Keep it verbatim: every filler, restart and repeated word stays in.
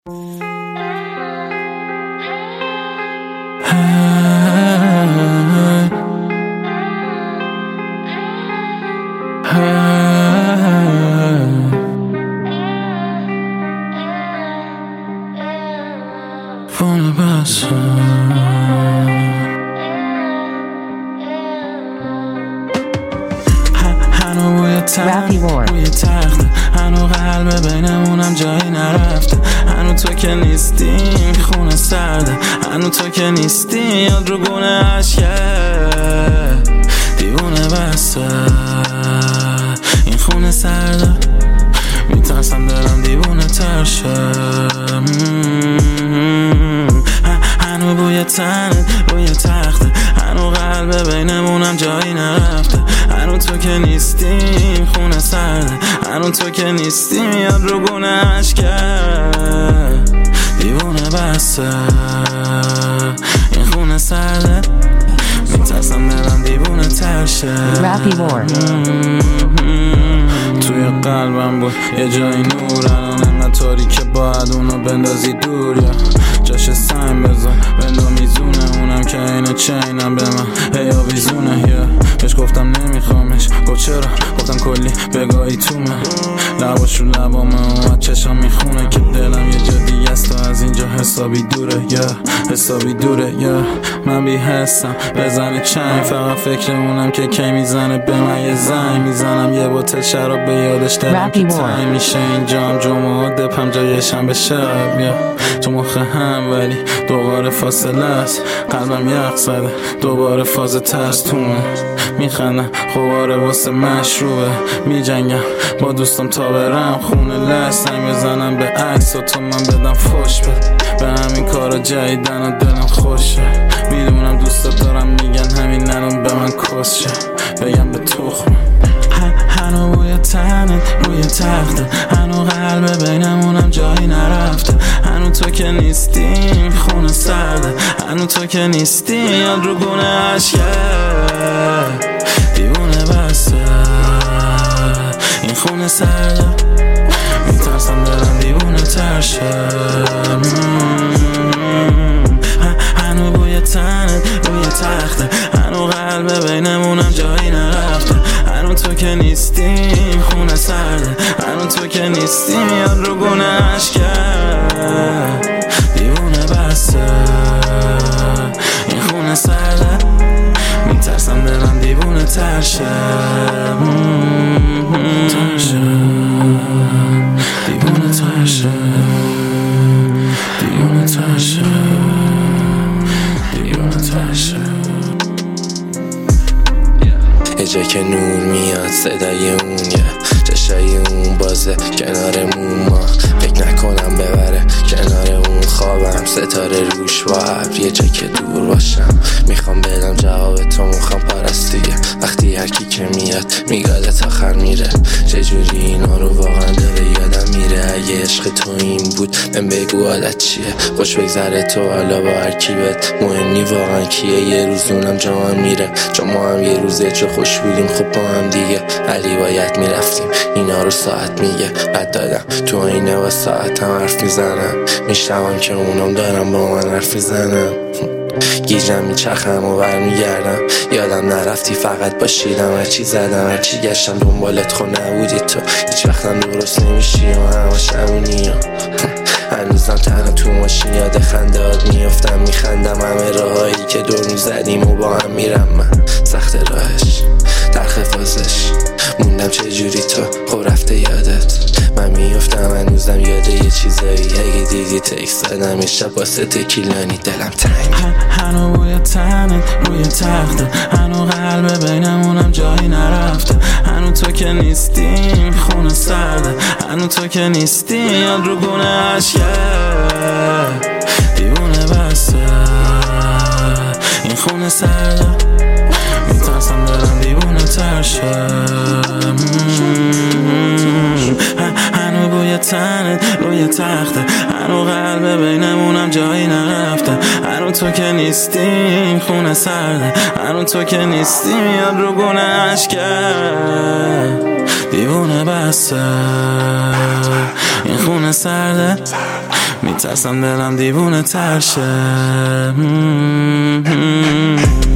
فون بس هنو بوی تن روی تخته، هنو قلب بینمونم جایی نرفته، هنو تو که نیستی خونه سرده، هنو تو که نیستی یاد رو گونه عشقه دیوونه بسته این خونه سرده، میترسم دلم دیوونه تر شه. هنو بوی تنت روی تخته، هنو قلب بینمونم جایی نرفته، هنو تو که نیستی خونه سرده، هنو تو که نیستی میاد رو گونه عشقه دیوونه بسته این خونه سرده، میترسم دلم دیوونه تر شه. توی قلبم بود یه جای نور، الان انقدر تاریکه باید اونو بندازی دور، یا جاش سنگ بذار بندو میزونه، اونم که اینه چینم به من هی آویزونه، یا بهش گفتم نمیخوامش، گفت چرا؟ گفتم کلی بگاهی تو من، لباش رو لبامه و چشم میخونه که دلم یه جا دیگه است و از اینجا حسابی دوره، یا حسابی دوره، یا من بی حسم بزنه چنگ، فقط فکرمونم که کی میزنه به من یه زنگ، میزنم یه بوتل شراب به یادش دلم که تنگ میشه اینجام جمعه دپم جایشم به شب، یا تو مخ هم ولی دوباره فاصله است، قلبم یخ زده دوباره فاز ترس تو من، میخندم خوباره واسه مشروبه، میجنگم با دوستم تا برم خونه لش، سنگ بزنم به عکس و تو من بدم فوش بد، به همین کارا جدیدن و دلم خوشه، میدونم دوستا دارم میگن همین الان به من کسشه، بگم به تخم هنو بوی تنت روی تخته، هنو قلب بینمونم جایی نرفته، هنو تو که نیستی خونه سرده، هنو تو که نیستی یاد رو گونه عشقه دیوونه بسته این خونه سرده، میترسم دلم دیوونه تر شه. هنو بوی تنت روی تخته، هنو قلب بینمونم جایی نرفته، هنو تو که نیستی خونه سرده، هنو تو که نیستی میاد رو گونه عشقه دیوونه بسته این خونه سرده، میترسم دلم دیوونه تر شه دیوونه تر شه دیوونه تر شه دیوونه تر شه. یه جا که نور میاد صدای اون، یه چشای اون بازه کنارمون، ما فکر نکنم ببره کنار اون، خوابم ستاره روش و ابر، یه جا که دور باشم میخوام بدم جواب تو، میخوام پرستیه وقتی هرکی که میاد میگاده تا آخر میره، چجوری اینا رو واقعا داره یادم میره، اگه عشق تو این بود من بگو عادت چیه، خوش بگذره تو حالا با هر کی بهت مهم نی واقعا کیه، یه روز اونم جا میره چون ما هم یه روزه چه خوش بودیم خب با هم دیگه، ولی باید میرفتیم اینا رو ساعت میگه، بعد دادم تو اینه و ساعت هم حرف میزنم، میشنوم که اونم دارم با من حرف میزنم، گیجم میچرخم و برمیگردم، یادم نرفتی فقط باشیدم، هرچی زدم هرچی گشتم دنبالت خود نبودی تو، هیچ وقتم درست نمیشی و همش همونی ها، هنوزم تنها تو ماشین یاد خندهات میافتم، میخندم همه راهایی که دور میزدیم و با هم میرم، من سخت راهش در خفازش موندم چجوری تو خب رفته یادت، من میافتم هنوزم یاده یه چیزایی، اگه دیدی تکس زدم یه شب واسه تکیلانی دلم تنگ. هنو بوی تنت روی تخته، هنو قلب بینمونم جایی نرفته، هنو تو که نیستی خونه سرده، هنو تو که نیستی یاد رو گونه عشقه دیوونه بسته این خونه سرده، میترسم دلم دیوونه تر شه. هنو بوی تنت روی تخته، هنو قلب بینمونم جایی نرفته، هنو هنو تو که نیستی این خونه سرده، هنو تو که نیستی میاد رو گونه عشقه. دیوونه بسته این خونه سرده، میترسم دلم دیوونه تر شه.